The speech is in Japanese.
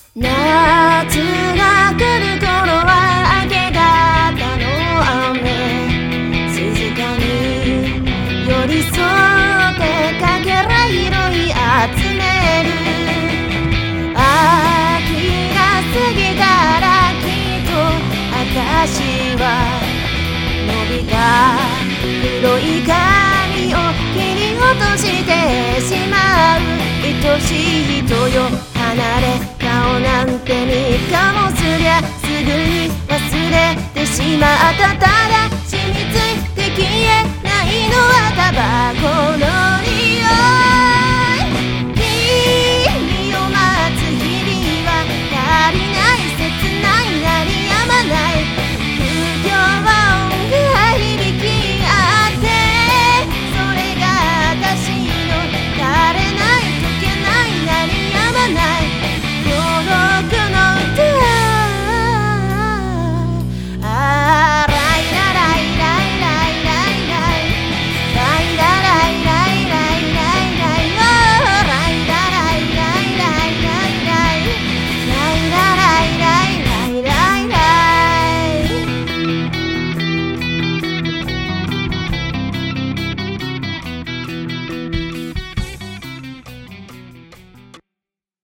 夏が来る頃は明け方の雨、静かに寄り添ってかけら拾い集める。秋が過ぎたらきっと私は伸びた黒い髪を切り落としてしまう。愛しい人よ離れ顔なんて3日もすりゃすぐに忘れてしまった。ただ染みついて消えないのはタバコの匂い。